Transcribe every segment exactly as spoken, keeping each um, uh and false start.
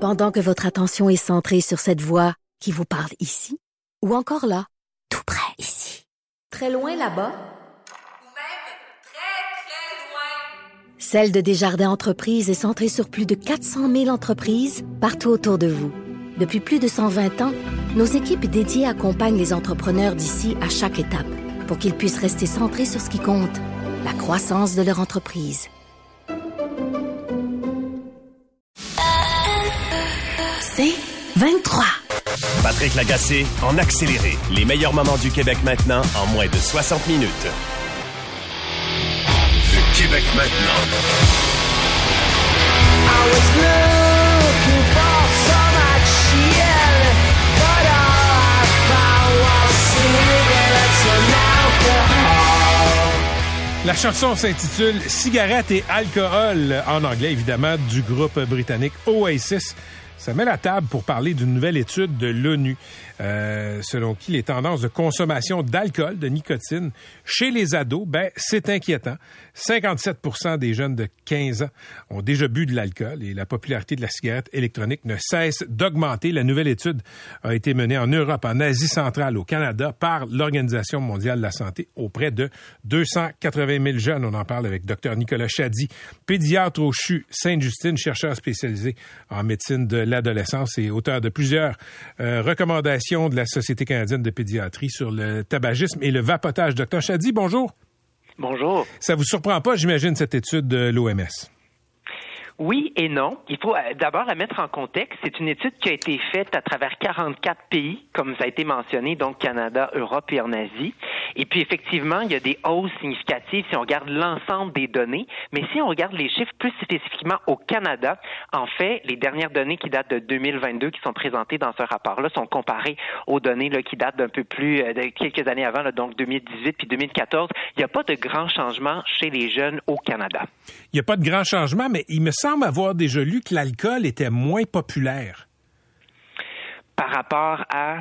Pendant que votre attention est centrée sur cette voix qui vous parle ici, ou encore là, tout près ici, très loin là-bas, ou même très, très loin. Celle de Desjardins Entreprises est centrée sur plus de quatre cent mille entreprises partout autour de vous. Depuis plus de cent vingt ans, nos équipes dédiées accompagnent les entrepreneurs d'ici à chaque étape pour qu'ils puissent rester centrés sur ce qui compte, la croissance de leur entreprise. C'est vingt-trois. Patrick Lagacé en accéléré. Les meilleurs moments du Québec maintenant en moins de soixante minutes. Le Québec maintenant. I was looking for some action, but all I found was cigarettes and alcohol. La chanson s'intitule « Cigarettes et alcool » en anglais, évidemment, du groupe britannique Oasis. Ça met la table pour parler d'une nouvelle étude de l'ONU, euh, selon qui les tendances de consommation d'alcool, de nicotine, chez les ados, ben c'est inquiétant. cinquante-sept pour cent des jeunes de quinze ans ont déjà bu de l'alcool et la popularité de la cigarette électronique ne cesse d'augmenter. La nouvelle étude a été menée en Europe, en Asie centrale, au Canada, par l'Organisation mondiale de la santé auprès de deux cent quatre-vingt mille jeunes. On en parle avec Dr Nicolas Chady, pédiatre au C H U Sainte-Justine, chercheur spécialisé en médecine de l'adolescence et auteur de plusieurs euh, recommandations de la Société canadienne de pédiatrie sur le tabagisme et le vapotage. Docteur Chady, bonjour. Bonjour. Ça vous surprend pas, j'imagine, cette étude de l'O M S? Oui et non. Il faut d'abord la mettre en contexte. C'est une étude qui a été faite à travers quarante-quatre pays, comme ça a été mentionné, donc Canada, Europe et en Asie. Et puis effectivement, il y a des hausses significatives si on regarde l'ensemble des données. Mais si on regarde les chiffres plus spécifiquement au Canada, en fait, les dernières données qui datent de deux mille vingt-deux qui sont présentées dans ce rapport-là sont comparées aux données là, qui datent d'un peu plus de quelques années avant, là, donc deux mille dix-huit puis deux mille quatorze. Il n'y a pas de grands changements chez les jeunes au Canada. Il n'y a pas de grands changements, mais il me semble avoir déjà lu que l'alcool était moins populaire. Par rapport à...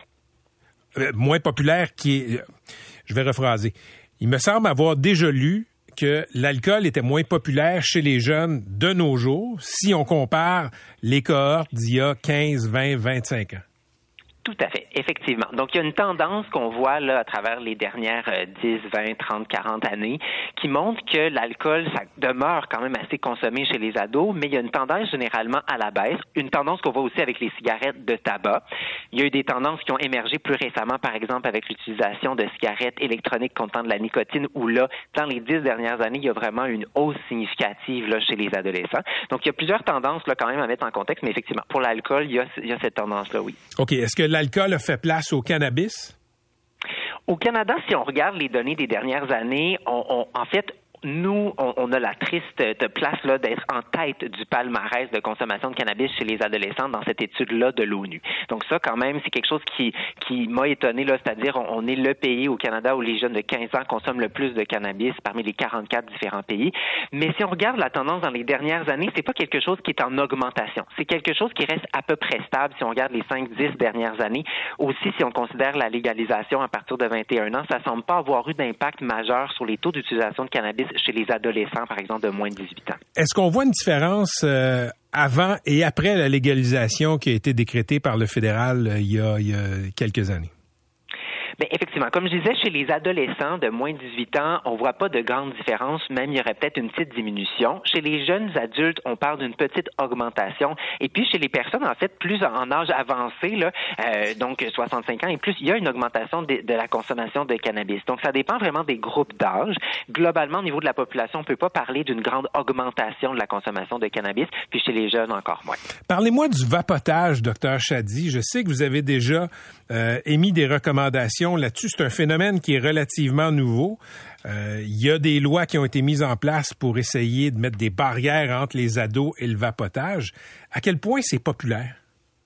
Euh, moins populaire qui est... Je vais rephraser. Il me semble avoir déjà lu que l'alcool était moins populaire chez les jeunes de nos jours si on compare les cohortes d'il y a quinze, vingt, vingt-cinq ans. Tout à fait, effectivement. Donc, il y a une tendance qu'on voit là à travers les dernières euh, dix, vingt, trente, quarante années qui montre que l'alcool, ça demeure quand même assez consommé chez les ados, mais il y a une tendance généralement à la baisse, une tendance qu'on voit aussi avec les cigarettes de tabac. Il y a eu des tendances qui ont émergé plus récemment, par exemple, avec l'utilisation de cigarettes électroniques contenant de la nicotine, où là, dans les dix dernières années, il y a vraiment une hausse significative là chez les adolescents. Donc, il y a plusieurs tendances là quand même à mettre en contexte, mais effectivement, pour l'alcool, il y a, il y a cette tendance-là, oui. OK. Est-ce que l'alcool a fait place au cannabis? Au Canada, si on regarde les données des dernières années, on, on, en fait, nous, on, on a la triste place là d'être en tête du palmarès de consommation de cannabis chez les adolescents dans cette étude-là de l'ONU. Donc ça, quand même, c'est quelque chose qui qui m'a étonné là, c'est-à-dire on, on est le pays au Canada où les jeunes de quinze ans consomment le plus de cannabis parmi les quarante-quatre différents pays. Mais si on regarde la tendance dans les dernières années, c'est pas quelque chose qui est en augmentation. C'est quelque chose qui reste à peu près stable si on regarde les cinq dix dernières années. Aussi, si on considère la légalisation à partir de vingt et un ans, ça semble pas avoir eu d'impact majeur sur les taux d'utilisation de cannabis chez les adolescents, par exemple, de moins de dix-huit ans. Est-ce qu'on voit une différence euh, avant et après la légalisation qui a été décrétée par le fédéral euh, il y a, il y a quelques années? Bien, effectivement, comme je disais, chez les adolescents de moins de dix-huit ans, on voit pas de grande différence, même il y aurait peut-être une petite diminution. Chez les jeunes adultes, on parle d'une petite augmentation. Et puis, chez les personnes, en fait, plus en âge avancé, là, euh, donc soixante-cinq ans et plus, il y a une augmentation de, de la consommation de cannabis. Donc, ça dépend vraiment des groupes d'âge. Globalement, au niveau de la population, on peut pas parler d'une grande augmentation de la consommation de cannabis, puis chez les jeunes, encore moins. Parlez-moi du vapotage, docteur Chady. Je sais que vous avez déjà euh, émis des recommandations là-dessus. C'est un phénomène qui est relativement nouveau. Euh, il y a des lois qui ont été mises en place pour essayer de mettre des barrières entre les ados et le vapotage. À quel point c'est populaire?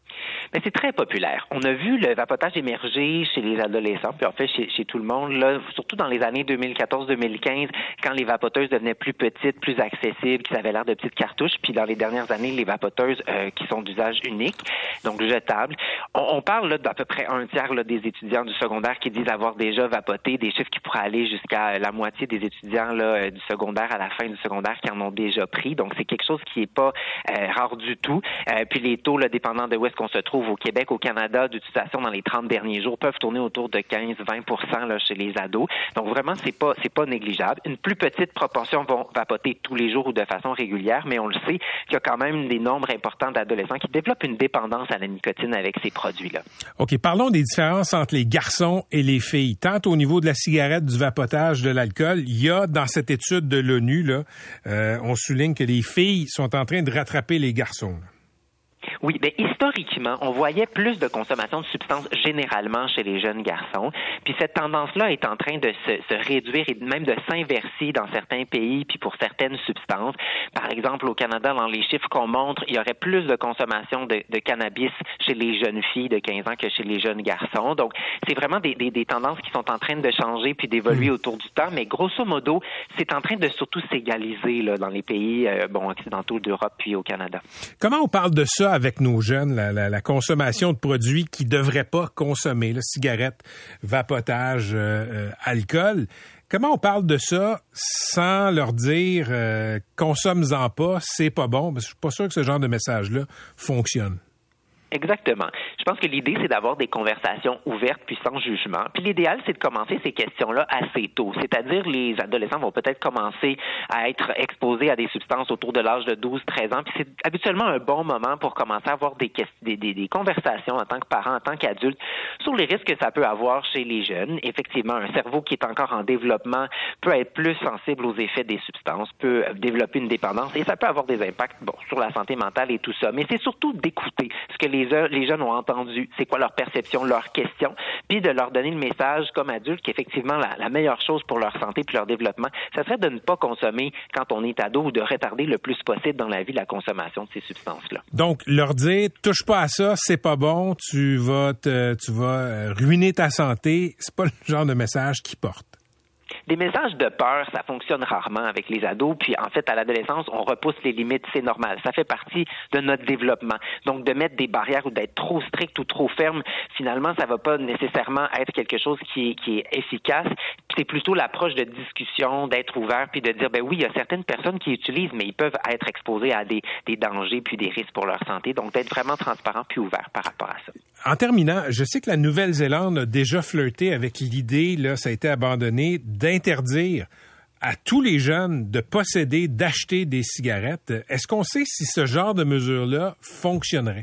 Mais c'est très populaire. On a vu le vapotage émerger chez les adolescents, puis en fait chez, chez tout le monde, là, surtout dans les années deux mille quatorze deux mille quinze, quand les vapoteuses devenaient plus petites, plus accessibles, qui avaient l'air de petites cartouches, puis dans les dernières années, les vapoteuses euh, qui sont d'usage unique, donc jetables. On, on parle là, d'à peu près un tiers là, des étudiants du secondaire qui disent avoir déjà vapoté, des chiffres qui pourraient aller jusqu'à la moitié des étudiants là, du secondaire à la fin du secondaire qui en ont déjà pris. Donc c'est quelque chose qui est pas euh, rare du tout. Euh, puis les taux, là, dépendant de où est-ce qu'on se trouve au Québec, au Canada, d'utilisation dans les trente derniers jours, peuvent tourner autour de quinze à vingt pour cent là, chez les ados. Donc vraiment, c'est pas c'est pas négligeable. Une plus petite proportion vont vapoter tous les jours ou de façon régulière, mais on le sait qu'il y a quand même des nombres importants d'adolescents qui développent une dépendance à la nicotine avec ces produits-là. OK, parlons des différences entre les garçons et les filles. Tant au niveau de la cigarette, du vapotage, de l'alcool, il y a dans cette étude de l'ONU, là, euh, on souligne que les filles sont en train de rattraper les garçons. Là. Oui, bien historiquement, on voyait plus de consommation de substances généralement chez les jeunes garçons. Puis cette tendance-là est en train de se, se réduire et même de s'inverser dans certains pays, puis pour certaines substances. Par exemple, au Canada, dans les chiffres qu'on montre, il y aurait plus de consommation de, de cannabis chez les jeunes filles de quinze ans que chez les jeunes garçons. Donc, c'est vraiment des, des, des tendances qui sont en train de changer puis d'évoluer autour du temps. Mais grosso modo, c'est en train de surtout s'égaliser là, dans les pays euh, bon, occidentaux d'Europe puis au Canada. Comment on parle de ça avec nos jeunes, la, la, la consommation de produits qu'ils ne devraient pas consommer, là, cigarettes, vapotage, euh, euh, alcool. Comment on parle de ça sans leur dire euh, « consomme-en pas, c'est pas bon », parce que je suis pas sûr que ce genre de message-là fonctionne. Exactement. Je pense que l'idée, c'est d'avoir des conversations ouvertes puis sans jugement. Puis l'idéal, c'est de commencer ces questions-là assez tôt. C'est-à-dire, les adolescents vont peut-être commencer à être exposés à des substances autour de l'âge de douze à treize ans. Puis c'est habituellement un bon moment pour commencer à avoir des, des, des, des conversations en tant que parent, en tant qu'adulte, sur les risques que ça peut avoir chez les jeunes. Effectivement, un cerveau qui est encore en développement peut être plus sensible aux effets des substances, peut développer une dépendance et ça peut avoir des impacts bon, sur la santé mentale et tout ça. Mais c'est surtout d'écouter ce que les Les, les jeunes ont entendu, c'est quoi leur perception, leurs questions, puis de leur donner le message comme adultes qu'effectivement la, la meilleure chose pour leur santé puis leur développement, ça serait de ne pas consommer quand on est ado ou de retarder le plus possible dans la vie la consommation de ces substances-là. Donc, leur dire, touche pas à ça, c'est pas bon, tu vas te, tu vas ruiner ta santé, c'est pas le genre de message qu'ils portent. Des messages de peur, ça fonctionne rarement avec les ados. Puis, en fait, à l'adolescence, on repousse les limites, c'est normal. Ça fait partie de notre développement. Donc, de mettre des barrières ou d'être trop strict ou trop ferme, finalement, ça va pas nécessairement être quelque chose qui est, qui est efficace. C'est plutôt l'approche de discussion, d'être ouvert, puis de dire, ben oui, il y a certaines personnes qui utilisent, mais ils peuvent être exposés à des, des dangers puis des risques pour leur santé. Donc, d'être vraiment transparent puis ouvert par rapport à ça. En terminant, je sais que la Nouvelle-Zélande a déjà flirté avec l'idée, là, ça a été abandonné, d'interdire à tous les jeunes de posséder, d'acheter des cigarettes. Est-ce qu'on sait si ce genre de mesure-là fonctionnerait?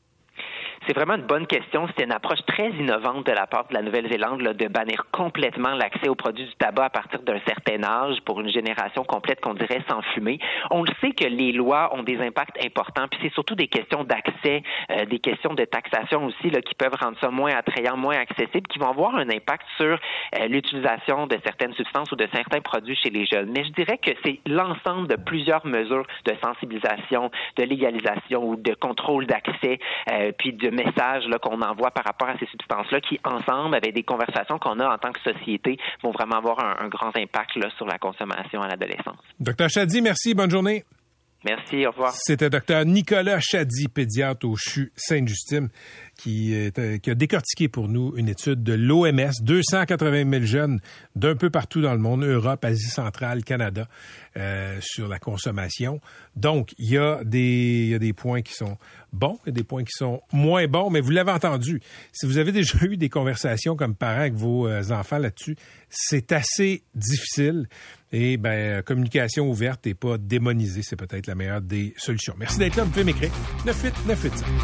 C'est vraiment une bonne question. C'était une approche très innovante de la part de la Nouvelle-Zélande là, de bannir complètement l'accès aux produits du tabac à partir d'un certain âge pour une génération complète qu'on dirait sans fumer. On le sait que les lois ont des impacts importants, puis c'est surtout des questions d'accès, euh, des questions de taxation aussi là, qui peuvent rendre ça moins attrayant, moins accessible, qui vont avoir un impact sur euh, l'utilisation de certaines substances ou de certains produits chez les jeunes. Mais je dirais que c'est l'ensemble de plusieurs mesures de sensibilisation, de légalisation ou de contrôle d'accès, euh, puis de messages là, qu'on envoie par rapport à ces substances-là qui, ensemble, avec des conversations qu'on a en tant que société, vont vraiment avoir un, un grand impact là, sur la consommation à l'adolescence. Docteur Chadi, merci. Bonne journée. Merci, au revoir. C'était Docteur Nicolas Chadi, pédiatre au C H U Sainte-Justine, qui, est, qui a décortiqué pour nous une étude de l'O M S, deux cent quatre-vingt mille jeunes d'un peu partout dans le monde, Europe, Asie centrale, Canada, euh, sur la consommation. Donc, il y a des, il y a des points qui sont bons, il y a des points qui sont moins bons, mais vous l'avez entendu. Si vous avez déjà eu des conversations comme parents avec vos enfants là-dessus, c'est assez difficile. Et ben communication ouverte et pas démonisée, c'est peut-être la meilleure des solutions. Merci d'être là, vous pouvez m'écrire neuf huit neuf huit cinq.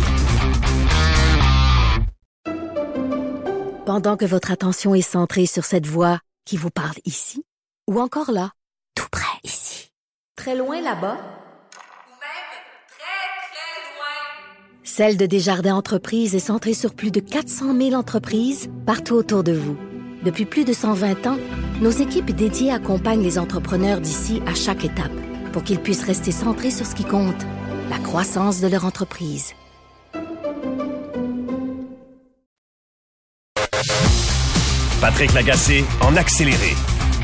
Pendant que votre attention est centrée sur cette voix qui vous parle ici, ou encore là, tout près ici, très loin là-bas, Ou même très, très loin. Celle de Desjardins Entreprises est centrée sur plus de quatre cent mille entreprises partout autour de vous. Depuis plus de cent vingt ans, nos équipes dédiées accompagnent les entrepreneurs d'ici à chaque étape pour qu'ils puissent rester centrés sur ce qui compte, la croissance de leur entreprise. Patrick Lagacé en accéléré.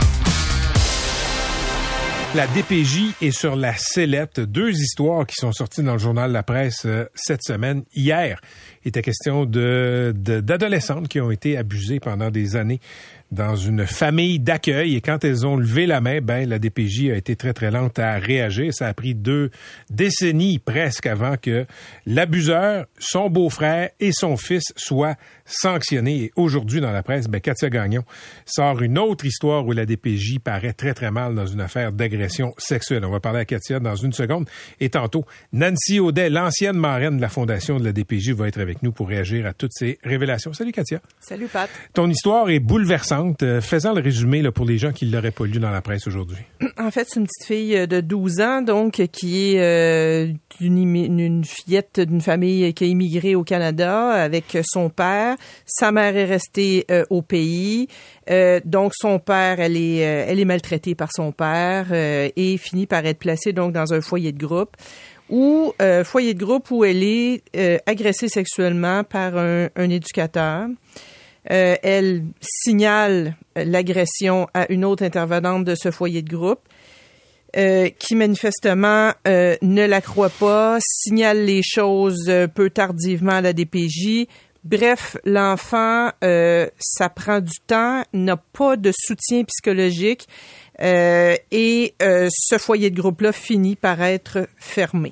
La D P J est sur la sellette. Deux histoires qui sont sorties dans le journal La Presse euh, cette semaine. Hier, il était question de, de d'adolescentes qui ont été abusées pendant des années dans une famille d'accueil. Et quand elles ont levé la main, ben la D P J a été très, très lente à réagir. Ça a pris deux décennies presque avant que l'abuseur, son beau-frère et son fils soient sanctionnés. Et aujourd'hui, dans la presse, ben Katia Gagnon sort une autre histoire où la D P J paraît très, très mal dans une affaire d'agression sexuelle. On va parler à Katia dans une seconde. Et tantôt, Nancy Audet, l'ancienne marraine de la fondation de la D P J, va être avec nous pour réagir à toutes ces révélations. Salut Katia. Salut Pat. Ton histoire est bouleversante. Euh, faisant le résumé là, pour les gens qui ne l'auraient pas lu dans la presse aujourd'hui. En fait, c'est une petite fille de douze ans, donc, qui est euh, une, une fillette d'une famille qui a immigré au Canada avec son père. Sa mère est restée euh, au pays. Euh, donc, son père, elle est, euh, elle est maltraitée par son père euh, et finit par être placée donc dans un foyer de groupe. Ou euh, foyer de groupe où elle est euh, agressée sexuellement par un, un éducateur. Euh, elle signale l'agression à une autre intervenante de ce foyer de groupe euh, qui manifestement euh, ne la croit pas, signale les choses euh, peu tardivement à la D P J. Bref, l'enfant, euh, ça prend du temps, n'a pas de soutien psychologique euh, et euh, ce foyer de groupe-là finit par être fermé.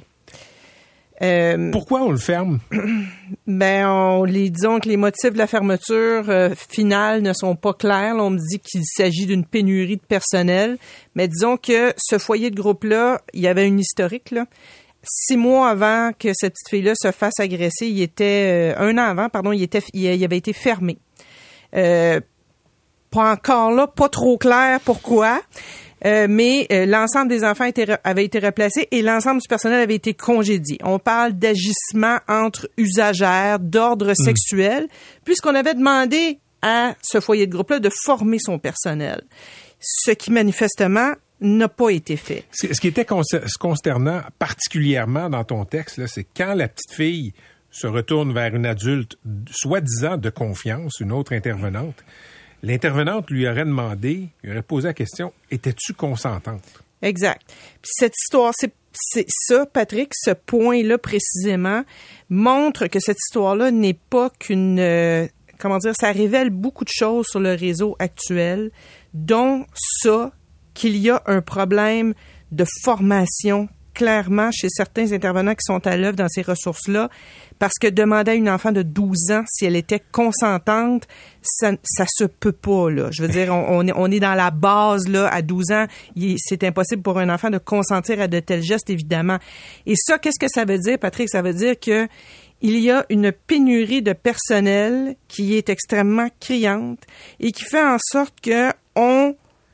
Euh, Pourquoi on le ferme? Ben, on les disons que les motifs de la fermeture euh, finale ne sont pas clairs. Là, on me dit qu'il s'agit d'une pénurie de personnel, mais disons que ce foyer de groupe-là, il y avait une historique. Là. Six mois avant que cette petite fille-là se fasse agresser, il était euh, un an avant, pardon, il était, il avait été fermé. Euh, pas encore là, pas trop clair pourquoi. Euh, mais euh, l'ensemble des enfants était, avait été replacé et l'ensemble du personnel avait été congédié. On parle d'agissement entre usagères, d'ordre mmh. sexuel, puisqu'on avait demandé à ce foyer de groupe-là de former son personnel, ce qui manifestement n'a pas été fait. Ce qui était consternant, particulièrement dans ton texte, là, c'est quand la petite fille se retourne vers une adulte, soi-disant de confiance, une autre intervenante, l'intervenante lui aurait demandé, lui aurait posé la question, étais-tu consentante? Exact. Puis cette histoire, c'est, c'est ça, Patrick, ce point-là précisément, montre que cette histoire-là n'est pas qu'une... Euh, comment dire, ça révèle beaucoup de choses sur le réseau actuel, dont ça, qu'il y a un problème de formation clairement chez certains intervenants qui sont à l'œuvre dans ces ressources-là, parce que demander à une enfant de douze ans si elle était consentante, ça, ça se peut pas, là. Je veux dire, on, on, est, on est dans la base, là, à douze ans. Il, c'est impossible pour un enfant de consentir à de tels gestes, évidemment. Et ça, qu'est-ce que ça veut dire, Patrick? Ça veut dire que il y a une pénurie de personnel qui est extrêmement criante et qui fait en sorte que on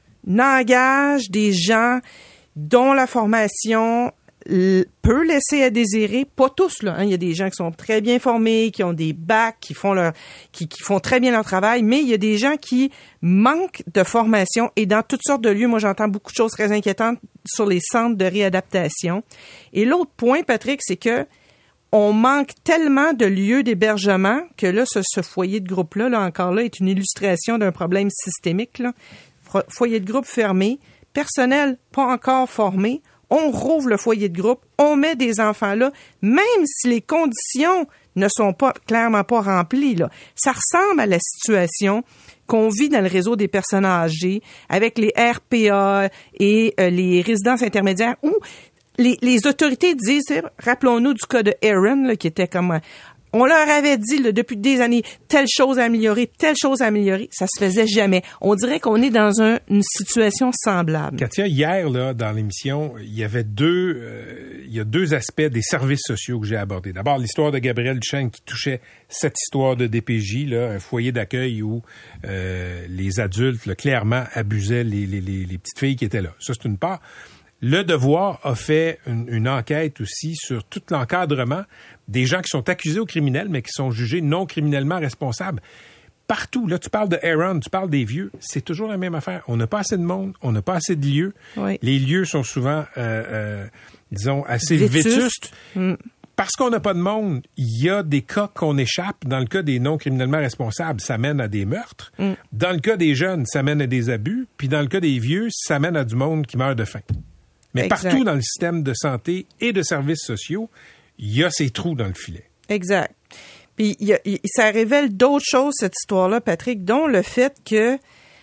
engage des gens dont la formation peut laisser à désirer, pas tous là, hein. Il y a des gens qui sont très bien formés, qui ont des bacs, qui font leur, qui, qui font très bien leur travail, mais il y a des gens qui manquent de formation et dans toutes sortes de lieux. Moi, j'entends beaucoup de choses très inquiétantes sur les centres de réadaptation. Et l'autre point, Patrick, c'est que on manque tellement de lieux d'hébergement que là, ce, ce foyer de groupe-là, là, encore là, est une illustration d'un problème systémique, là. Foyer de groupe fermé, personnel pas encore formé, on rouvre le foyer de groupe, on met des enfants là, même si les conditions ne sont pas clairement pas remplies, là. Ça ressemble à la situation qu'on vit dans le réseau des personnes âgées avec les R P A et euh, les résidences intermédiaires où les, les autorités disent, rappelons-nous du cas de Aaron, là, qui était comme... On leur avait dit là, depuis des années, telle chose à améliorer, telle chose à améliorer. Ça se faisait jamais. On dirait qu'on est dans un, une situation semblable. Katia, hier, là, dans l'émission, il y avait deux, euh, il y a deux aspects des services sociaux que j'ai abordés. D'abord, l'histoire de Gabriel Duchesne qui touchait cette histoire de D P J, là, un foyer d'accueil où euh, les adultes, là, clairement, abusaient les, les, les, les petites filles qui étaient là. Ça, c'est une part. Le Devoir a fait une, une enquête aussi sur tout l'encadrement des gens qui sont accusés au criminel, mais qui sont jugés non criminellement responsables. Partout, là, tu parles de Aaron, tu parles des vieux, c'est toujours la même affaire. On n'a pas assez de monde, on n'a pas assez de lieux. Oui. Les lieux sont souvent, euh, euh, disons, assez vétustes. vétustes. Mm. parce qu'on n'a pas de monde, il y a des cas qu'on échappe. Dans le cas des non criminellement responsables, ça mène à des meurtres. Mm. Dans le cas des jeunes, ça mène à des abus. Puis dans le cas des vieux, ça mène à du monde qui meurt de faim. Mais exact. Partout dans le système de santé et de services sociaux, il y a ces trous dans le filet. Exact. Puis il y a, il, ça révèle d'autres choses, cette histoire-là, Patrick, dont le fait que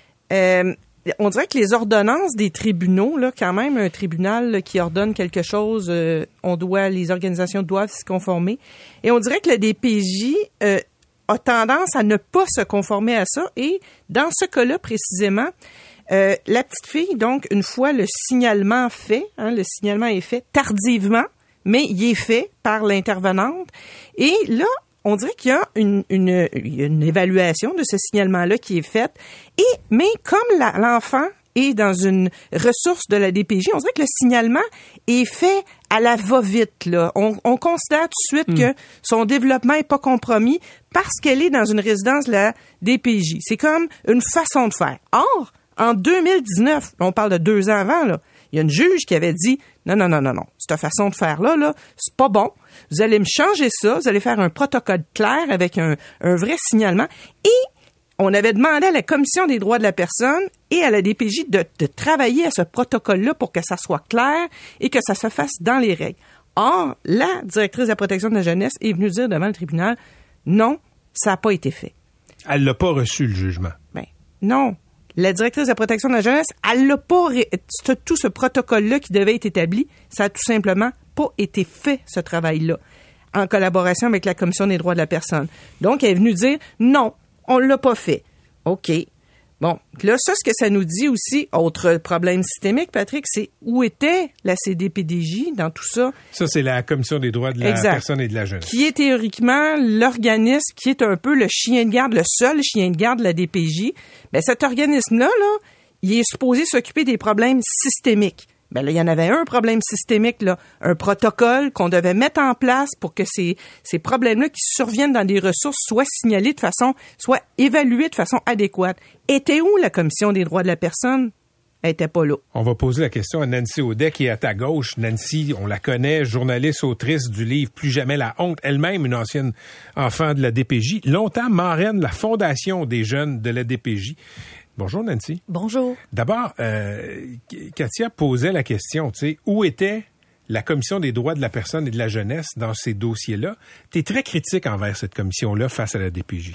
euh, on dirait que les ordonnances des tribunaux, là, quand même, un tribunal là, qui ordonne quelque chose, euh, on doit, les organisations doivent s'y conformer. Et on dirait que le D P J euh, a tendance à ne pas se conformer à ça. Et dans ce cas-là, précisément, Euh, la petite fille, donc, une fois le signalement fait, hein, le signalement est fait tardivement, mais il est fait par l'intervenante. Et là, on dirait qu'il y a une, une, une évaluation de ce signalement-là qui est faite. Et, mais comme la, l'enfant est dans une ressource de la D P J, on dirait que le signalement est fait à la va-vite, là. On, on considère tout de suite mmh. que son développement est pas compromis parce qu'elle est dans une résidence de la D P J. C'est comme une façon de faire. Or, en deux mille dix-neuf, on parle de deux ans avant, là, il y a une juge qui avait dit non, non, non, non, non, cette façon de faire-là, là, c'est pas bon. Vous allez me changer ça, vous allez faire un protocole clair avec un, un vrai signalement. Et on avait demandé à la Commission des droits de la personne et à la D P J de, de travailler à ce protocole-là pour que ça soit clair et que ça se fasse dans les règles. Or, la directrice de la protection de la jeunesse est venue dire devant le tribunal non, ça n'a pas été fait. Elle l'a pas reçu, le jugement. Ben, non. La directrice de la protection de la jeunesse, elle n'a pas ré... tout ce protocole-là qui devait être établi, ça a tout simplement pas été fait, ce travail-là, en collaboration avec la Commission des droits de la personne. Donc, elle est venue dire, non, on l'a pas fait. OK. Bon, là, ça, ce que ça nous dit aussi, autre problème systémique, Patrick, c'est où était la C D P D J dans tout ça? Ça, c'est la Commission des droits de la exact. Personne et de la jeunesse. Qui est théoriquement l'organisme qui est un peu le chien de garde, le seul chien de garde de la D P J. Ben, cet organisme-là, là, il est supposé s'occuper des problèmes systémiques. Ben là, il y en avait un problème systémique, là, un protocole qu'on devait mettre en place pour que ces, ces problèmes-là qui surviennent dans des ressources soient signalés de façon, soient évalués de façon adéquate. Était où la Commission des droits de la personne? Elle était pas là. On va poser la question à Nancy Audet, qui est à ta gauche. Nancy, on la connaît, journaliste, autrice du livre Plus jamais la honte, elle-même une ancienne enfant de la D P J, longtemps marraine de la Fondation des jeunes de la D P J. Bonjour, Nancy. Bonjour. D'abord, euh, Katia posait la question, tu sais, où était la Commission des droits de la personne et de la jeunesse dans ces dossiers-là? Tu es très critique envers cette commission-là face à la D P J.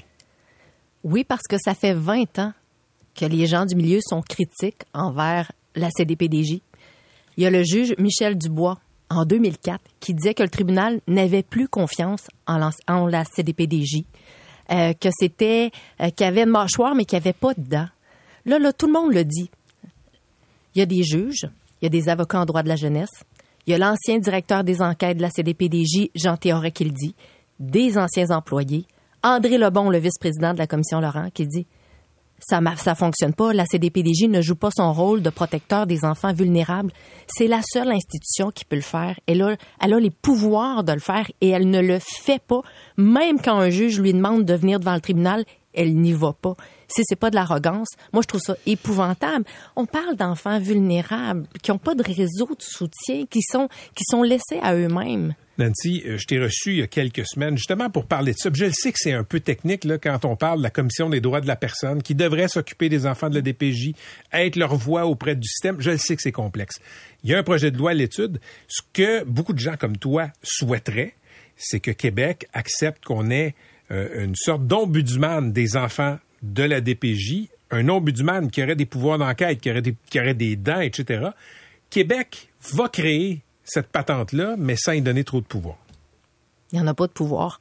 Oui, parce que ça fait vingt ans que les gens du milieu sont critiques envers la C D P D J. Il y a le juge Michel Dubois, en deux mille quatre, qui disait que le tribunal n'avait plus confiance en, en la C D P D J, euh, que c'était, euh, qu'il y avait une mâchoire, mais qu'il n'y avait pas de dents. Là, là, tout le monde le dit. Il y a des juges, il y a des avocats en droit de la jeunesse, il y a l'ancien directeur des enquêtes de la C D P D J, Jean Théoret, qui le dit, des anciens employés, André Lebon, le vice-président de la commission Laurent, qui dit ça ça fonctionne pas, la C D P D J ne joue pas son rôle de protecteur des enfants vulnérables. C'est la seule institution qui peut le faire. Elle a, elle a les pouvoirs de le faire et elle ne le fait pas. Même quand un juge lui demande de venir devant le tribunal, elle n'y va pas. Si c'est pas de l'arrogance, moi, je trouve ça épouvantable. On parle d'enfants vulnérables qui n'ont pas de réseau de soutien, qui sont, qui sont laissés à eux-mêmes. Nancy, je t'ai reçu il y a quelques semaines justement pour parler de ça. Je le sais que c'est un peu technique là, quand on parle de la Commission des droits de la personne qui devrait s'occuper des enfants de la D P J, être leur voix auprès du système. Je le sais que c'est complexe. Il y a un projet de loi à l'étude. Ce que beaucoup de gens comme toi souhaiteraient, c'est que Québec accepte qu'on ait euh, une sorte d'ombudsman des enfants de la D P J, un ombudsman qui aurait des pouvoirs d'enquête, qui aurait des, qui aurait des dents, et cetera. Québec va créer cette patente-là, mais sans y donner trop de pouvoir. Il n'y en a pas de pouvoir.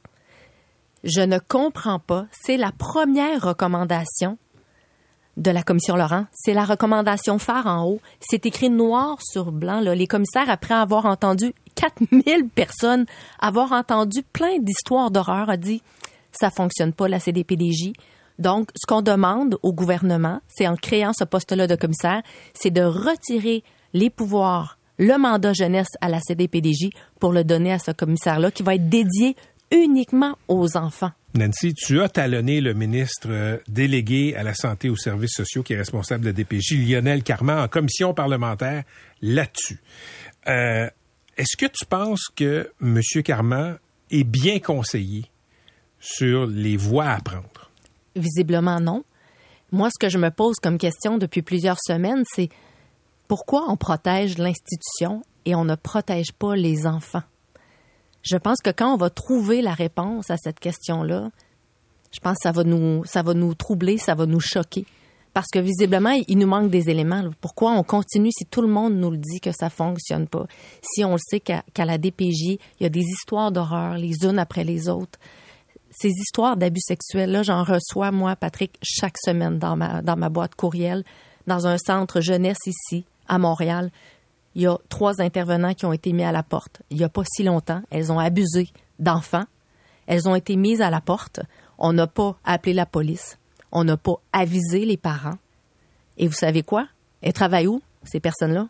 Je ne comprends pas. C'est la première recommandation de la commission Laurent. C'est la recommandation phare en haut. C'est écrit noir sur blanc. Là. Les commissaires, après avoir entendu quatre mille personnes, avoir entendu plein d'histoires d'horreur, a dit « ça fonctionne pas, la C D P D J ». Donc, ce qu'on demande au gouvernement, c'est en créant ce poste-là de commissaire, c'est de retirer les pouvoirs, le mandat jeunesse à la C D P D J pour le donner à ce commissaire-là qui va être dédié uniquement aux enfants. Nancy, tu as talonné le ministre euh, délégué à la santé et aux services sociaux qui est responsable de la D P J, Lionel Carman, en commission parlementaire là-dessus. Euh, Est-ce que tu penses que M. Carman est bien conseillé sur les voies à prendre? Visiblement, non. Moi, ce que je me pose comme question depuis plusieurs semaines, c'est pourquoi on protège l'institution et on ne protège pas les enfants? Je pense que quand on va trouver la réponse à cette question-là, je pense que ça va nous, ça va nous troubler, ça va nous choquer. Parce que visiblement, il nous manque des éléments. Pourquoi on continue si tout le monde nous le dit que ça fonctionne pas? Si on le sait qu'à, qu'à la D P J, il y a des histoires d'horreur les unes après les autres. Ces histoires d'abus sexuels, là, j'en reçois, moi, Patrick, chaque semaine dans ma, dans ma boîte courriel, dans un centre jeunesse ici, à Montréal. Il y a trois intervenants qui ont été mis à la porte. Il n'y a pas si longtemps, elles ont abusé d'enfants. Elles ont été mises à la porte. On n'a pas appelé la police. On n'a pas avisé les parents. Et vous savez quoi? Elles travaillent où, ces personnes-là?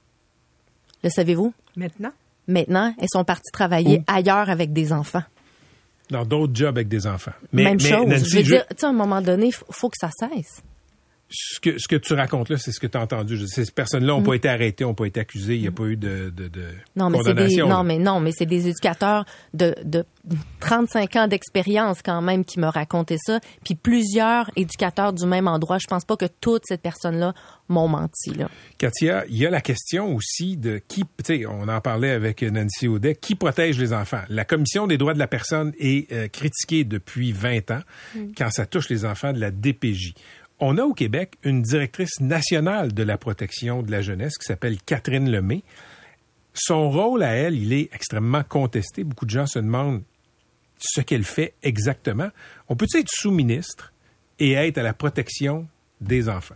Le savez-vous? Maintenant? Maintenant, elles sont parties travailler Où? Ailleurs avec des enfants. Dans d'autres jobs avec des enfants. Mais, Même mais, chose. Nancy, je veux je- dire, tu sais, à un moment donné, il faut, faut que ça cesse. Ce que, ce que tu racontes là, c'est ce que tu as entendu. Je- Ces personnes-là n'ont pas été arrêtées, n'ont pas été accusées, il n'y a pas eu de, de, de Non, mais c'est des, condamnation. non, là. mais non, mais c'est des éducateurs de, de trente-cinq ans d'expérience quand même qui me racontaient ça. Puis plusieurs éducateurs du même endroit. Je pense pas que toutes ces personnes-là m'ont menti, là. Katia, il y a la question aussi de qui, tu sais, on en parlait avec Nancy Audet, qui protège les enfants. La Commission des droits de la personne est euh, critiquée depuis vingt ans quand ça touche les enfants de la D P J. On a au Québec une directrice nationale de la protection de la jeunesse qui s'appelle Catherine Lemay. Son rôle à elle, il est extrêmement contesté. Beaucoup de gens se demandent ce qu'elle fait exactement. On peut-tu être sous-ministre et être à la protection des enfants?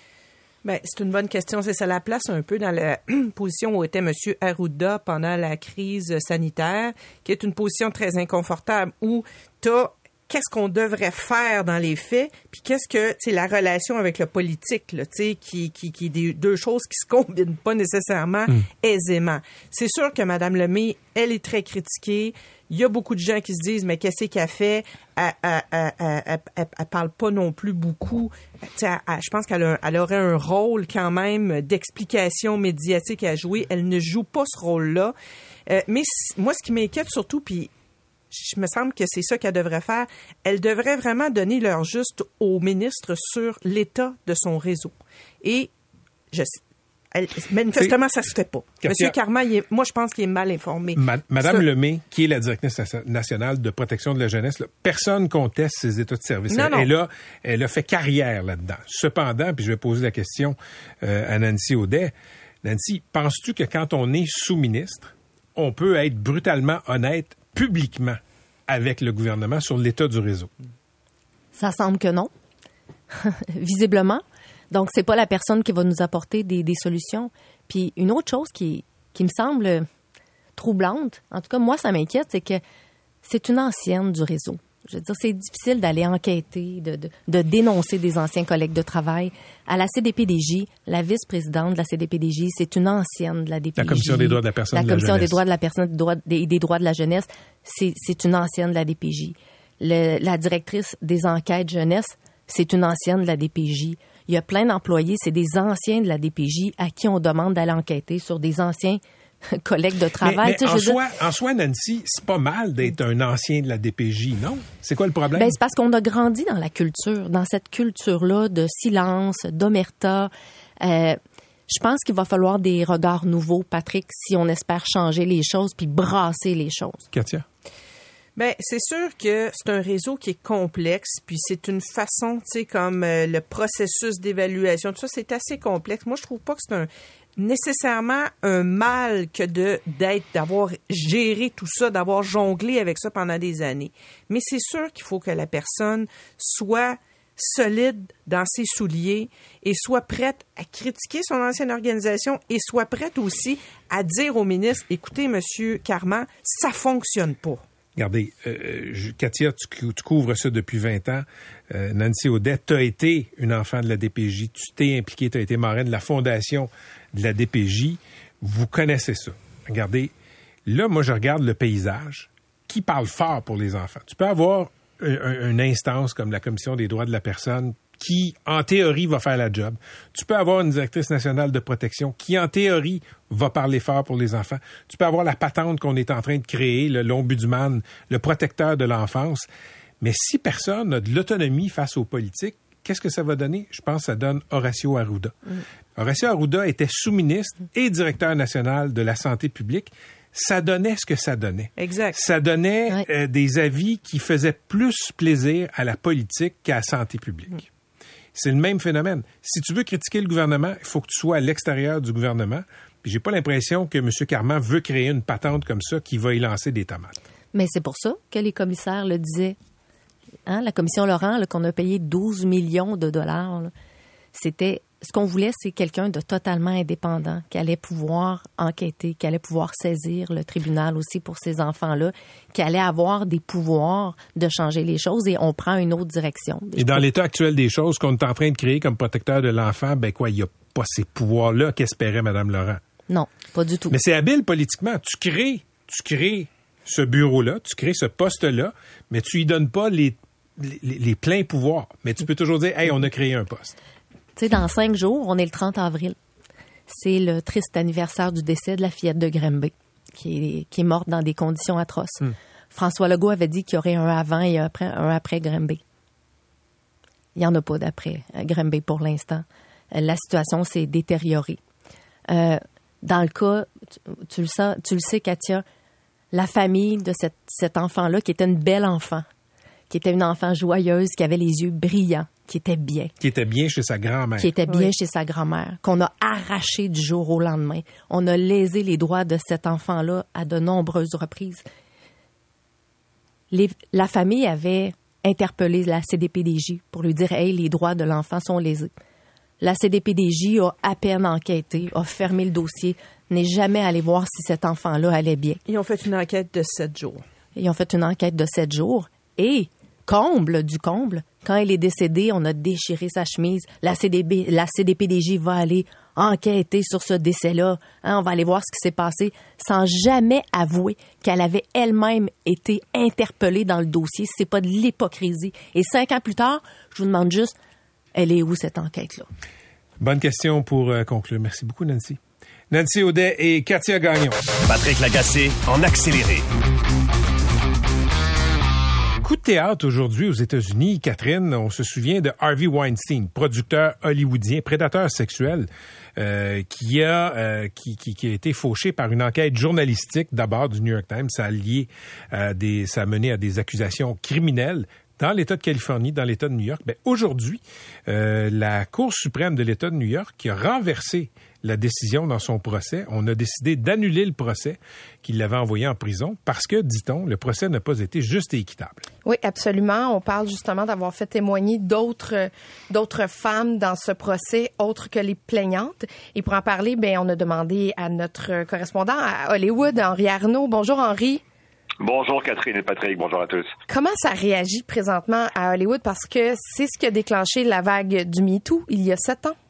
Ben, c'est une bonne question. C'est ça la place un peu dans la position où était M. Arruda pendant la crise sanitaire, qui est une position très inconfortable où tu as qu'est-ce qu'on devrait faire dans les faits, puis qu'est-ce que, tu sais, la relation avec le politique, là, tu sais, qui, qui, qui, des deux choses qui se combinent pas nécessairement Mm. aisément. C'est sûr que Mme Lemay, elle est très critiquée. Il y a beaucoup de gens qui se disent, mais qu'est-ce qu'elle fait? Elle, elle, elle, elle, elle, elle, elle parle pas non plus beaucoup. Tu sais, elle- elle- je pense qu'elle a- elle aurait un rôle quand même d'explication médiatique à jouer. Elle ne joue pas ce rôle-là. Euh, mais c- moi, ce qui m'inquiète surtout, puis je me semble que c'est ça qu'elle devrait faire. Elle devrait vraiment donner l'heure juste au ministre sur l'état de son réseau. Et je, elle, manifestement, ça se fait pas. Katia- Monsieur Carman, il est- moi, je pense qu'il est mal informé. Ma- Madame Ça- Lemay, qui est la directrice na- nationale de protection de la jeunesse, là, personne conteste ses états de service. Non, elle, non. elle a, elle a fait carrière là-dedans. Cependant, puis je vais poser la question euh, à Nancy Audet. Nancy, penses-tu que quand on est sous-ministre, on peut être brutalement honnête publiquement avec le gouvernement sur l'état du réseau? Ça semble que non. Visiblement. Donc, c'est pas la personne qui va nous apporter des, des solutions. Puis, une autre chose qui, qui me semble troublante, en tout cas, moi, ça m'inquiète, c'est que c'est une ancienne du réseau. Je veux dire, c'est difficile d'aller enquêter, de, de, de dénoncer des anciens collègues de travail. À la C D P D J, la vice-présidente de la C D P D J, c'est une ancienne de la D P J. La Commission des droits de la personne La et de la Commission des jeunesse. droits de la personne des droits- des, des droits de la jeunesse, c'est, c'est une ancienne de la D P J. Le- la directrice des enquêtes jeunesse, c'est une ancienne de la D P J. Il y a plein d'employés, c'est des anciens de la D P J à qui on demande d'aller enquêter sur des anciens collègues de Mais, travail. mais Tu sais, je en, veux dire- soi, en soi, Nancy, c'est pas mal d'être un ancien de la D P J, non? C'est quoi le problème? Ben, c'est parce qu'on a grandi dans la culture, dans cette culture-là de silence, d'omerta. Euh, je pense qu'il va falloir des regards nouveaux, Patrick, si on espère changer les choses puis brasser les choses. Katia? Ben, c'est sûr que c'est un réseau qui est complexe, puis c'est une façon, tu sais, comme euh, le processus d'évaluation, tout ça, c'est assez complexe. Moi, je trouve pas que c'est un nécessairement un mal que de d'être, d'avoir géré tout ça, d'avoir jonglé avec ça pendant des années. Mais c'est sûr qu'il faut que la personne soit solide dans ses souliers et soit prête à critiquer son ancienne organisation et soit prête aussi à dire au ministre, écoutez, Monsieur Carman, ça fonctionne pas. Regardez, euh, je- Katia, tu, cou- tu couvres ça depuis vingt ans. Euh, Nancy Audet, tu as été une enfant de la D P J. Tu t'es impliquée, tu as été marraine de la fondation de la D P J. Vous connaissez ça. Regardez, là, moi, je regarde le paysage qui parle fort pour les enfants. Tu peux avoir un- un- une instance comme la Commission des droits de la personne, qui, en théorie, va faire la job. Tu peux avoir une directrice nationale de protection qui, en théorie, va parler fort pour les enfants. Tu peux avoir la patente qu'on est en train de créer, le l'ombudsman, le protecteur de l'enfance. Mais si personne n'a de l'autonomie face aux politiques, qu'est-ce que ça va donner? Je pense que ça donne Horacio Arruda. Mm. Horacio Arruda était sous-ministre et directeur national de la santé publique. Ça donnait ce que ça donnait. Exact. Ça donnait ouais. euh, des avis qui faisaient plus plaisir à la politique qu'à la santé publique. Mm. C'est le même phénomène. Si tu veux critiquer le gouvernement, il faut que tu sois à l'extérieur du gouvernement. Puis j'ai pas l'impression que M. Carman veut créer une patente comme ça qui va y lancer des tomates. Mais c'est pour ça que les commissaires le disaient. Hein, la commission Laurent, là, qu'on a payé douze millions de dollars, là, c'était ce qu'on voulait, c'est quelqu'un de totalement indépendant, qui allait pouvoir enquêter, qui allait pouvoir saisir le tribunal aussi pour ces enfants-là, qui allait avoir des pouvoirs de changer les choses, et on prend une autre direction. Et dans l'état actuel des choses qu'on est en train de créer comme protecteur de l'enfant, ben quoi, il n'y a pas ces pouvoirs-là qu'espérait Mme Laurent. Non, pas du tout. Mais c'est habile politiquement. Tu crées, tu crées ce bureau-là, tu crées ce poste-là, mais tu y donnes pas les, les, les pleins pouvoirs. Mais tu peux toujours dire, hey, on a créé un poste. Tu sais, dans cinq jours, on est le trente avril. C'est le triste anniversaire du décès de la fillette de Granby, qui est, qui est morte dans des conditions atroces. Hmm. François Legault avait dit qu'il y aurait un avant et un après, un après Granby. Il n'y en a pas d'après Granby pour l'instant. La situation s'est détériorée. Euh, dans le cas, tu, tu, le sais, tu le sais, Katia, la famille de cette, cet enfant-là, qui était une belle enfant, qui était une enfant joyeuse, qui avait les yeux brillants, qui était bien. Qui était bien chez sa grand-mère. Qui était bien oui. chez sa grand-mère, qu'on a arraché du jour au lendemain. On a lésé les droits de cet enfant-là à de nombreuses reprises. Les, la famille avait interpellé la C D P D J pour lui dire « Hey, les droits de l'enfant sont lésés ». La C D P D J a à peine enquêté, a fermé le dossier, n'est jamais allé voir si cet enfant-là allait bien. Ils ont fait une enquête de sept jours. Ils ont fait une enquête de sept jours et, comble du comble, quand il est décédé, on a déchiré sa chemise. La C D B, la C D P D J va aller enquêter sur ce décès-là. Hein, on va aller voir ce qui s'est passé sans jamais avouer qu'elle avait elle-même été interpellée dans le dossier. C'est pas de l'hypocrisie. Et cinq ans plus tard, je vous demande juste, elle est où cette enquête-là? Bonne question pour euh, conclure. Merci beaucoup, Nancy. Nancy Audet et Katia Gagnon. Patrick Lagacé en accéléré. Coup de théâtre aujourd'hui aux États-Unis. Catherine, on se souvient de Harvey Weinstein, producteur hollywoodien, prédateur sexuel, euh, qui a euh, qui, qui, qui a été fauché par une enquête journalistique d'abord du New York Times. Ça a lié à des, ça a mené à des accusations criminelles dans l'État de Californie, dans l'État de New York. Ben, aujourd'hui, euh, la Cour suprême de l'État de New York qui a renversé la décision dans son procès. On a décidé d'annuler le procès qu'il l'avait envoyé en prison parce que, dit-on, le procès n'a pas été juste et équitable. Oui, absolument. On parle justement d'avoir fait témoigner d'autres d'autres femmes dans ce procès, autres que les plaignantes. Et pour en parler, ben on a demandé à notre correspondant à Hollywood, Henri Arnaud. Bonjour, Henri. Bonjour Catherine et Patrick, bonjour à tous. Comment ça réagit présentement à Hollywood? Parce que c'est ce qui a déclenché la vague du MeToo il y a sept ans.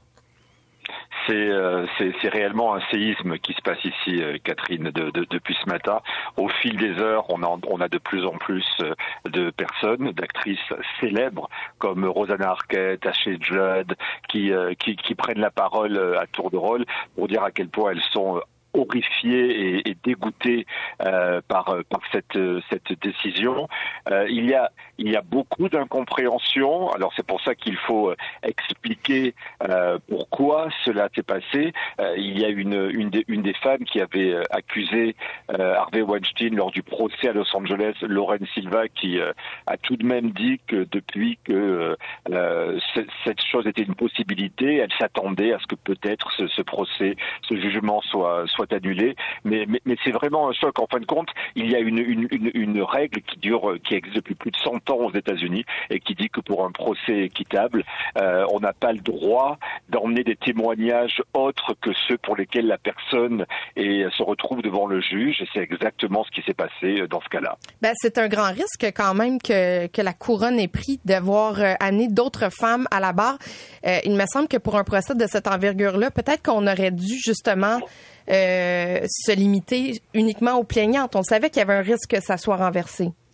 C'est, euh, c'est, c'est réellement un séisme qui se passe ici, euh, Catherine, de, de, depuis ce matin. Au fil des heures, on a, on a de plus en plus de personnes, d'actrices célèbres comme Rosanna Arquette, Ashley Judd, qui, euh, qui, qui prennent la parole à tour de rôle pour dire à quel point elles sont horrifiées et, et dégoûtées euh, par par cette cette décision. Euh, il y a il y a beaucoup d'incompréhension. Alors c'est pour ça qu'il faut expliquer euh, pourquoi cela s'est passé. Euh, il y a une une des une des femmes qui avait accusé euh, Harvey Weinstein lors du procès à Los Angeles, Lauren Silva, qui euh, a tout de même dit que depuis que euh, c- cette chose était une possibilité, elle s'attendait à ce que peut-être ce, ce procès, ce jugement soit soit annulé, mais, mais, mais c'est vraiment un choc. En fin de compte, il y a une, une, une, une règle qui dure, qui existe depuis plus de cent ans aux États-Unis et qui dit que pour un procès équitable, euh, on n'a pas le droit d'emmener des témoignages autres que ceux pour lesquels la personne est, se retrouve devant le juge, et c'est exactement ce qui s'est passé dans ce cas-là. Ben, c'est un grand risque quand même que, que la couronne ait pris de voir euh, amener d'autres femmes à la barre. Euh, il me semble que pour un procès de cette envergure-là, peut-être qu'on aurait dû justement Euh, se limiter uniquement aux plaignantes. On savait qu'il y avait un risque que ça soit renversé.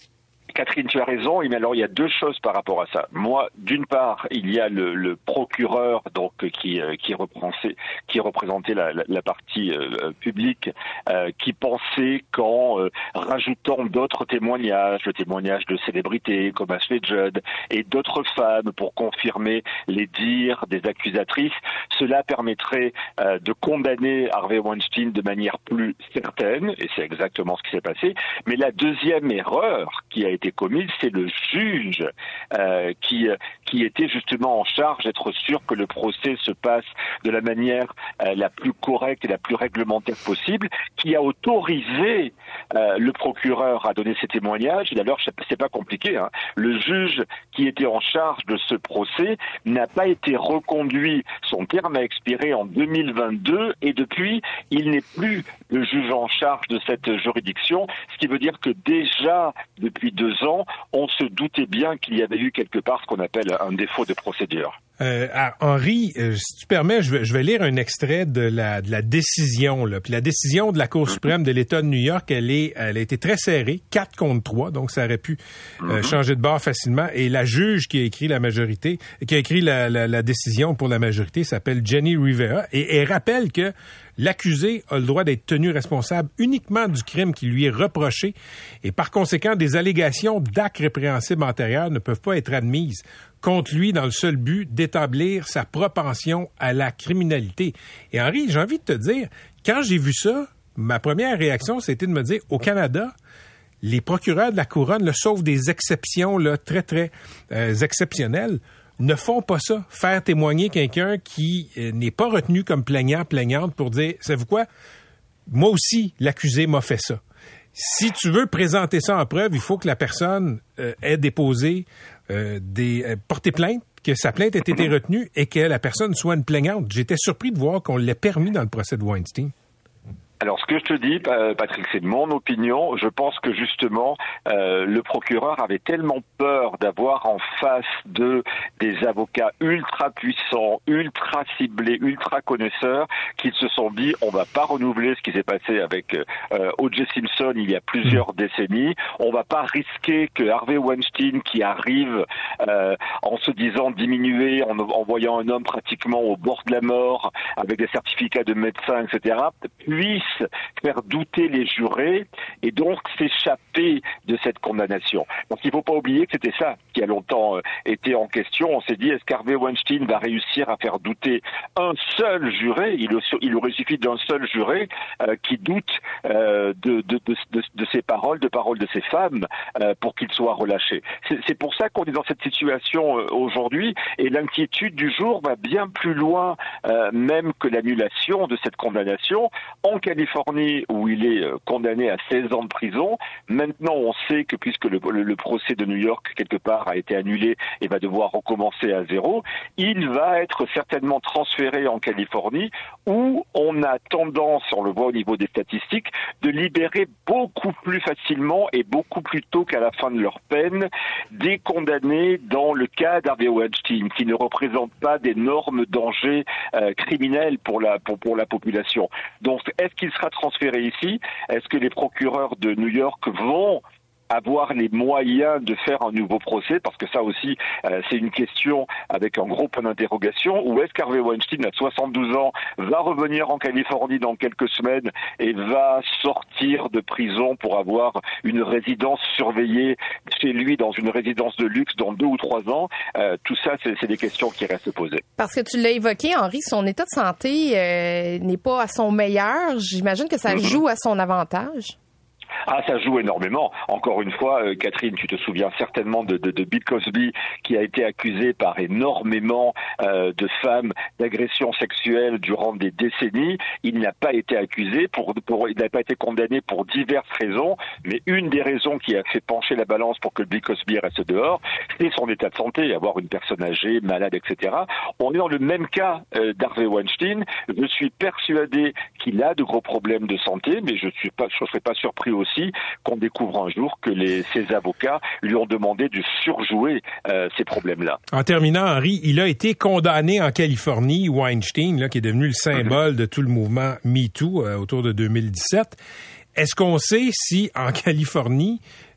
Catherine, tu as raison. Mais alors, il y a deux choses par rapport à ça. Moi, d'une part, il y a le, le procureur donc qui qui représentait qui représentait la, la, la partie euh, publique, euh, qui pensait qu'en euh, rajoutant d'autres témoignages, le témoignage de célébrités comme Ashley Judd et d'autres femmes pour confirmer les dires des accusatrices, cela permettrait euh, de condamner Harvey Weinstein de manière plus certaine. Et c'est exactement ce qui s'est passé. Mais la deuxième erreur qui a été commise, c'est le juge euh, qui qui était justement en charge d'être sûr que le procès se passe de la manière euh, la plus correcte et la plus réglementaire possible, qui a autorisé euh, le procureur à donner ses témoignages. Et d'ailleurs, c'est pas compliqué, hein. Le juge qui était en charge de ce procès n'a pas été reconduit. Son terme a expiré en deux mille vingt-deux et depuis, il n'est plus le juge en charge de cette juridiction, ce qui veut dire que déjà, depuis deux ans, on se doutait bien qu'il y avait eu quelque part ce qu'on appelle un défaut de procédure. Euh, ah, Henri, euh, si tu permets, je vais, je vais lire un extrait de la, de la décision. Là. Puis la décision de la Cour suprême de l'État de New York, elle est, elle a été très serrée, quatre contre trois, donc ça aurait pu euh, changer de bord facilement. Et la juge qui a écrit la majorité, qui a écrit la, la, la décision pour la majorité, s'appelle Jenny Rivera, et elle rappelle que l'accusé a le droit d'être tenu responsable uniquement du crime qui lui est reproché, et par conséquent, des allégations d'actes répréhensibles antérieurs ne peuvent pas être admises contre lui dans le seul but d'établir sa propension à la criminalité. Et Henri, j'ai envie de te dire, quand j'ai vu ça, ma première réaction, c'était de me dire, au Canada, les procureurs de la Couronne, là, sauf des exceptions là, très, très euh, exceptionnelles, ne font pas ça. Faire témoigner quelqu'un qui euh, n'est pas retenu comme plaignant, plaignante pour dire, savez-vous quoi, moi aussi, l'accusé m'a fait ça. Si tu veux présenter ça en preuve, il faut que la personne euh, ait déposé euh, des euh, porté plainte, que sa plainte ait été retenue et que la personne soit une plaignante. J'étais surpris de voir qu'on l'ait permis dans le procès de Weinstein. Alors, ce que je te dis, Patrick, c'est de mon opinion. Je pense que justement, euh, le procureur avait tellement peur d'avoir en face de des avocats ultra puissants, ultra ciblés, ultra connaisseurs, qu'ils se sont dit, on va pas renouveler ce qui s'est passé avec euh, O J Simpson il y a plusieurs décennies. On va pas risquer que Harvey Weinstein, qui arrive euh, en se disant diminué, en, en voyant un homme pratiquement au bord de la mort, avec des certificats de médecin, et cetera, puisse faire douter les jurés et donc s'échapper de cette condamnation. Donc il ne faut pas oublier que c'était ça qui a longtemps euh, été en question. On s'est dit, est-ce qu'Harvey Weinstein va réussir à faire douter un seul juré? Il, il aurait suffi d'un seul juré euh, qui doute euh, de, de, de, de, de ses paroles, de paroles de ses femmes, euh, pour qu'il soit relâché. C'est, c'est pour ça qu'on est dans cette situation euh, aujourd'hui, et l'inquiétude du jour va bien plus loin euh, même que l'annulation de cette condamnation. En Californie, où il est condamné à seize ans de prison, maintenant on sait que puisque le, le, le procès de New York, quelque part, a été annulé et va devoir recommencer à zéro, il va être certainement transféré en Californie, où on a tendance, on le voit au niveau des statistiques, de libérer beaucoup plus facilement et beaucoup plus tôt qu'à la fin de leur peine des condamnés dans le cas d'Harvey Weinstein, qui ne représentent pas d'énormes dangers euh, criminels pour la, pour, pour la population. Donc, est-ce qu'il sera transféré ici? Est-ce que les procureurs de New York vont avoir les moyens de faire un nouveau procès, parce que ça aussi, euh, c'est une question avec un gros point d'interrogation, ou est-ce qu'Harvey Weinstein, à soixante-douze ans, va revenir en Californie dans quelques semaines et va sortir de prison pour avoir une résidence surveillée chez lui, dans une résidence de luxe dans deux ou trois ans? euh, Tout ça, c'est, c'est des questions qui restent posées. Parce que tu l'as évoqué, Henri, son état de santé euh, n'est pas à son meilleur. J'imagine que ça joue à son avantage. Ah, ça joue énormément. Encore une fois, euh, Catherine, tu te souviens certainement de, de, de Bill Cosby, qui a été accusé par énormément euh, de femmes d'agression sexuelle durant des décennies. Il n'a pas été accusé, pour, pour, il n'a pas été condamné pour diverses raisons, mais une des raisons qui a fait pencher la balance pour que Bill Cosby reste dehors, c'est son état de santé, avoir une personne âgée, malade, et cetera. On est dans le même cas euh, d'Harvey Weinstein. Je suis persuadé qu'il a de gros problèmes de santé, mais je suis pas, je serais pas surpris aussi qu'on découvre un jour que les, ses avocats lui ont demandé de surjouer euh, ces problèmes-là. En terminant, Henri, il a été condamné en Californie, Weinstein, là, qui est devenu le symbole mm-hmm. de tout le mouvement MeToo euh, autour de deux mille dix-sept. Est-ce qu'on sait si, en Californie,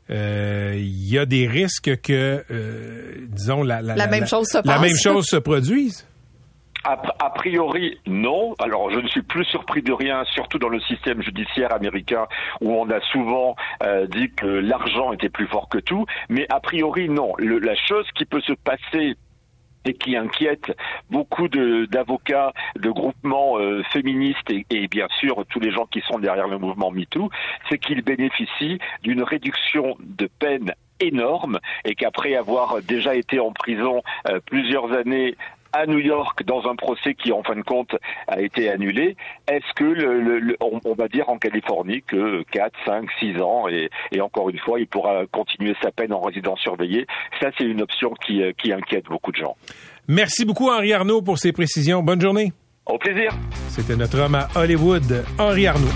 euh, il y a des risques que, euh, disons, la, la, la, la, même, la, chose se la passe. même chose se produise? A, a priori, non. Alors, je ne suis plus surpris de rien, surtout dans le système judiciaire américain où on a souvent euh, dit que l'argent était plus fort que tout. Mais a priori, non. Le, la chose qui peut se passer et qui inquiète beaucoup de, d'avocats, de groupements euh, féministes et, et bien sûr tous les gens qui sont derrière le mouvement MeToo, c'est qu'ils bénéficient d'une réduction de peine énorme et qu'après avoir déjà été en prison euh, plusieurs années à New York dans un procès qui en fin de compte a été annulé, est-ce que le, le, le, on, on va dire en Californie que quatre, cinq, six ans et, et encore une fois il pourra continuer sa peine en résidence surveillée. Ça c'est une option qui, qui inquiète beaucoup de gens. Merci beaucoup Henri Arnaud pour ces précisions. Bonne journée. Au plaisir. C'était notre homme à Hollywood, Henri Arnaud.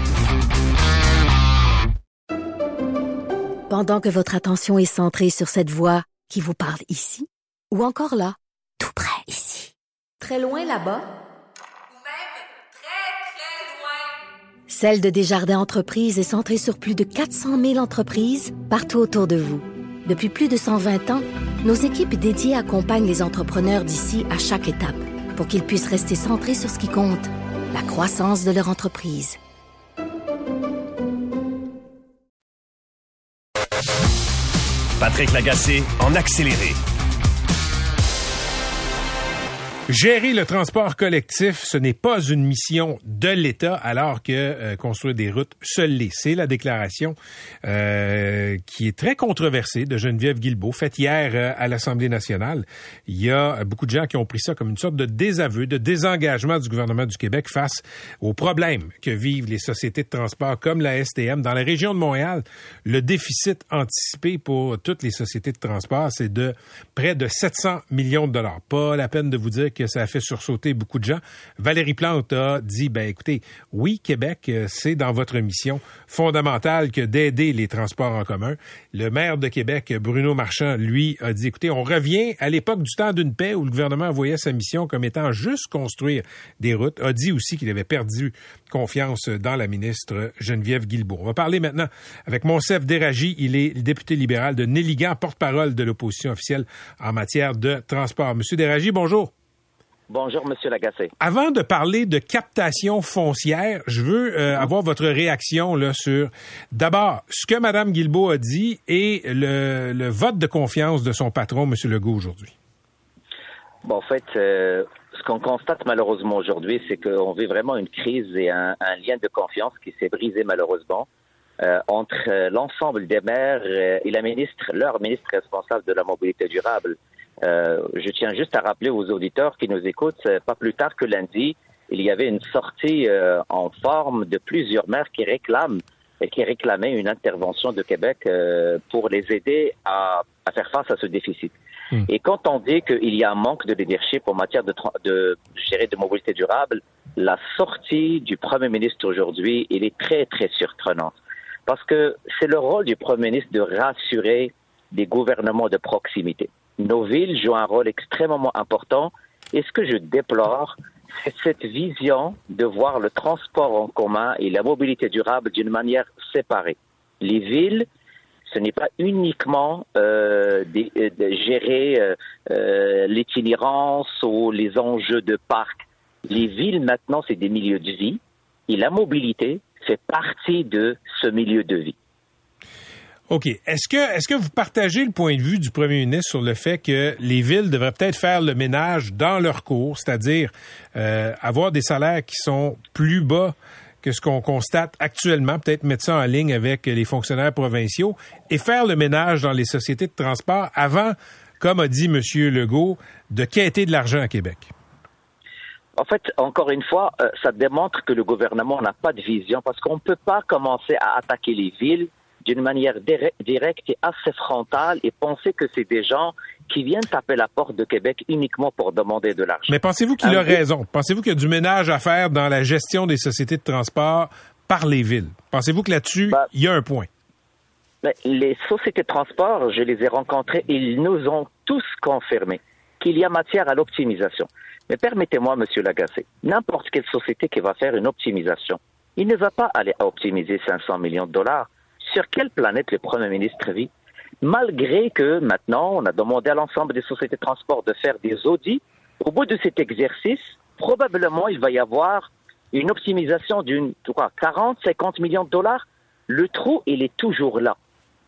Pendant que votre attention est centrée sur cette voix qui vous parle ici ou encore là, tout près ici, très loin là-bas, ou même très, très loin. Celle de Desjardins Entreprises est centrée sur plus de quatre cent mille entreprises partout autour de vous. Depuis plus de cent vingt ans, nos équipes dédiées accompagnent les entrepreneurs d'ici à chaque étape pour qu'ils puissent rester centrés sur ce qui compte, la croissance de leur entreprise. Patrick Lagacé en accéléré. Gérer le transport collectif, ce n'est pas une mission de l'État, alors que euh, construire des routes, seul l'est. C'est la déclaration euh, qui est très controversée de Geneviève Guilbeault, faite hier euh, à l'Assemblée nationale. Il y a beaucoup de gens qui ont pris ça comme une sorte de désaveu, de désengagement du gouvernement du Québec face aux problèmes que vivent les sociétés de transport comme la S T M. Dans la région de Montréal, le déficit anticipé pour toutes les sociétés de transport, c'est de près de sept cents millions de dollars. Pas la peine de vous dire que ça a fait sursauter beaucoup de gens. Valérie Plante a dit, ben écoutez, oui, Québec, c'est dans votre mission fondamentale que d'aider les transports en commun. Le maire de Québec, Bruno Marchand, lui, a dit, écoutez, on revient à l'époque du temps d'une paix où le gouvernement voyait sa mission comme étant juste construire des routes. A dit aussi qu'il avait perdu confiance dans la ministre Geneviève Guilbeault. On va parler maintenant avec Monsef Déragi. Il est le député libéral de Néligan, porte-parole de l'opposition officielle en matière de transport. Monsieur Déragi, bonjour. Bonjour, Monsieur Lagacé. Avant de parler de captation foncière, je veux euh, avoir votre réaction là sur, d'abord, ce que Mme Guilbeault a dit et le, le vote de confiance de son patron, M. Legault, aujourd'hui. Bon, en fait, euh, ce qu'on constate malheureusement aujourd'hui, c'est qu'on vit vraiment une crise et un, un lien de confiance qui s'est brisé malheureusement euh, entre euh, l'ensemble des maires euh, et la ministre, leur ministre responsable de la mobilité durable. Euh, je tiens juste à rappeler aux auditeurs qui nous écoutent, pas plus tard que lundi, il y avait une sortie euh, en forme de plusieurs maires qui réclament et qui réclamaient une intervention de Québec euh, pour les aider à, à faire face à ce déficit. Mmh. Et quand on dit qu'il y a un manque de leadership en matière de, de, je dirais, de mobilité durable, la sortie du Premier ministre aujourd'hui, elle est très, très surprenante. Parce que c'est le rôle du Premier ministre de rassurer des gouvernements de proximité. Nos villes jouent un rôle extrêmement important et ce que je déplore, c'est cette vision de voir le transport en commun et la mobilité durable d'une manière séparée. Les villes, ce n'est pas uniquement euh, de, de gérer euh, euh, l'itinérance ou les enjeux de parc. Les villes, maintenant, c'est des milieux de vie et la mobilité fait partie de ce milieu de vie. OK. Est-ce que est-ce que vous partagez le point de vue du premier ministre sur le fait que les villes devraient peut-être faire le ménage dans leur cours, c'est-à-dire euh, avoir des salaires qui sont plus bas que ce qu'on constate actuellement, peut-être mettre ça en ligne avec les fonctionnaires provinciaux et faire le ménage dans les sociétés de transport avant, comme a dit M. Legault, de quêter de l'argent à Québec? En fait, encore une fois, euh, ça démontre que le gouvernement n'a pas de vision parce qu'on ne peut pas commencer à attaquer les villes d'une manière directe et assez frontale et penser que c'est des gens qui viennent taper la porte de Québec uniquement pour demander de l'argent. Mais pensez-vous qu'il a raison? Pensez-vous qu'il y a du ménage à faire dans la gestion des sociétés de transport par les villes? Pensez-vous que là-dessus, bah, il y a un point? Mais les sociétés de transport, je les ai rencontrées, ils nous ont tous confirmé qu'il y a matière à l'optimisation. Mais permettez-moi, M. Lagacé, n'importe quelle société qui va faire une optimisation, il ne va pas aller optimiser cinq cents millions de dollars sur quelle planète le Premier ministre vit? Malgré que maintenant, on a demandé à l'ensemble des sociétés de transport de faire des audits, au bout de cet exercice, probablement, il va y avoir une optimisation d'une quarante à cinquante millions de dollars. Le trou, il est toujours là.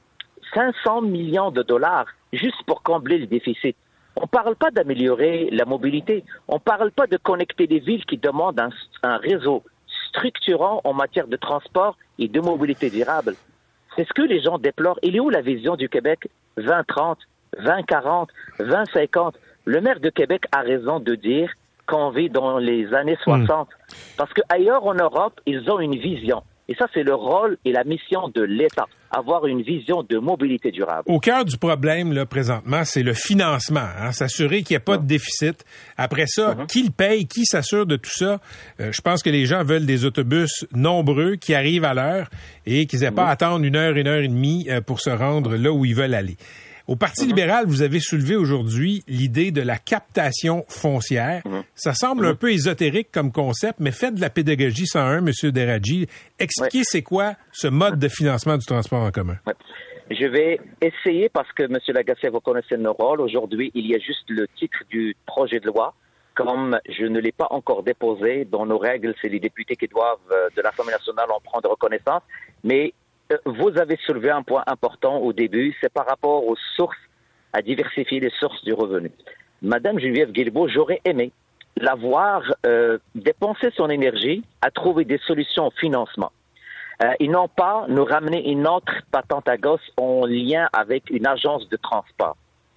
cinq cents millions de dollars juste pour combler le déficit. On ne parle pas d'améliorer la mobilité. On ne parle pas de connecter des villes qui demandent un, un réseau structurant en matière de transport et de mobilité durable. C'est ce que les gens déplorent. Il est où la vision du Québec vingt trente, vingt quarante, vingt cinquante? Le maire de Québec a raison de dire qu'on vit dans les années soixante. Mmh. Parce qu'ailleurs en Europe, ils ont une vision. Et ça, c'est le rôle et la mission de l'État, avoir une vision de mobilité durable. Au cœur du problème, là, présentement, c'est le financement. Hein, s'assurer qu'il n'y a pas mmh. de déficit. Après ça, mmh. qui le paye? Qui s'assure de tout ça? Euh, je pense que les gens veulent des autobus nombreux qui arrivent à l'heure et qu'ils n'aient mmh. pas à attendre une heure, une heure et demie euh, pour se rendre là où ils veulent aller. Au Parti mmh. libéral, vous avez soulevé aujourd'hui l'idée de la captation foncière. Mmh. Ça semble mmh. un peu ésotérique comme concept, mais faites de la pédagogie cent un, M. Deradji. Expliquez ouais. c'est quoi ce mode de financement du transport en commun. Ouais. Je vais essayer parce que, M. Lagacé, vous connaissez nos rôles. Aujourd'hui, il y a juste le titre du projet de loi. Comme je ne l'ai pas encore déposé, dans nos règles, c'est les députés qui doivent, de l'Assemblée nationale, en prendre connaissance. Mais vous avez soulevé un point important au début, c'est par rapport aux sources, à diversifier les sources du revenu. Madame Geneviève Guilbeault, j'aurais aimé la voir euh, dépenser son énergie à trouver des solutions au financement. Euh, et non pas nous ramener une autre patente à gosse en lien avec une agence de transport.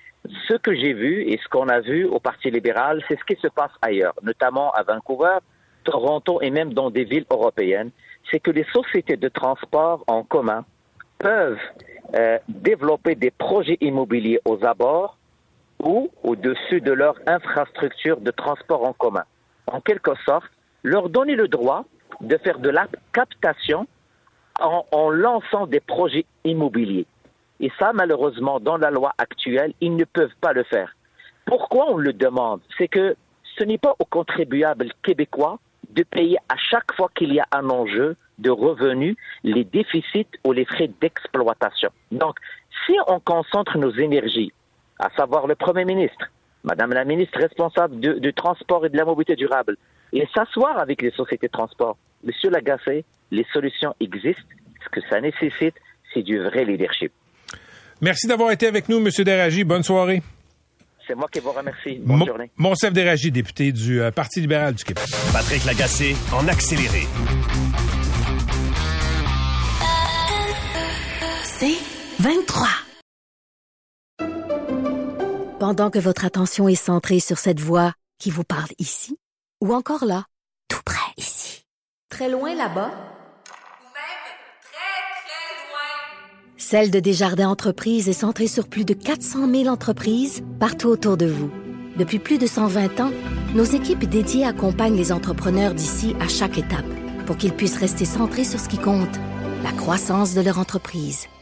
Ce que j'ai vu et ce qu'on a vu au Parti libéral, c'est ce qui se passe ailleurs, notamment à Vancouver, Toronto et même dans des villes européennes. C'est que les sociétés de transport en commun peuvent euh, développer des projets immobiliers aux abords ou au-dessus de leur infrastructure de transport en commun. En quelque sorte, leur donner le droit de faire de la captation en, en lançant des projets immobiliers. Et ça, malheureusement, dans la loi actuelle, ils ne peuvent pas le faire. Pourquoi on le demande? C'est que ce n'est pas aux contribuables québécois de payer à chaque fois qu'il y a un enjeu de revenus, les déficits ou les frais d'exploitation. Donc, si on concentre nos énergies, à savoir le Premier ministre, Madame la ministre responsable du, du transport et de la mobilité durable, et s'asseoir avec les sociétés de transport, Monsieur Lagacé, les solutions existent. Ce que ça nécessite, c'est du vrai leadership. Merci d'avoir été avec nous, Monsieur Deradji. Bonne soirée. C'est moi qui vous remercie. Bonne Mon, journée. Monsef Deradji, député du euh, Parti libéral du Québec. Patrick Lagacé, en accéléré. C'est vingt-trois. Pendant que votre attention est centrée sur cette voix qui vous parle ici, ou encore là, tout près ici, très loin là-bas, ou même très, très loin. Celle de Desjardins Entreprises est centrée sur plus de quatre cent mille entreprises partout autour de vous. Depuis plus de cent vingt ans, nos équipes dédiées accompagnent les entrepreneurs d'ici à chaque étape pour qu'ils puissent rester centrés sur ce qui compte, la croissance de leur entreprise.